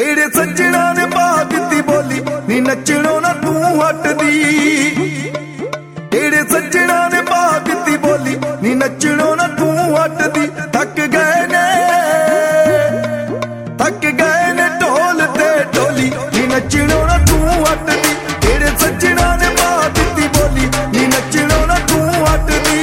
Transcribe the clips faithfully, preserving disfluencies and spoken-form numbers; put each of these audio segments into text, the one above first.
तेरे सज्जना ने पा दित्ती बोली नी नचणों ना तू हटदी। तेरे सज्जना ने पा दित्ती बोली नी नचणों ना तू हटदी। थक गए ने थक गए ने ढोल ते ढोली नी नचणों ना तू हटदी। तेरे सज्जना ने पा दित्ती बोली नी नचणों ना तू हटदी।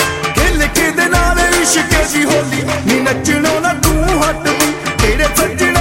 होली नी नचणों ना तू हटदी। तेरे सज्जन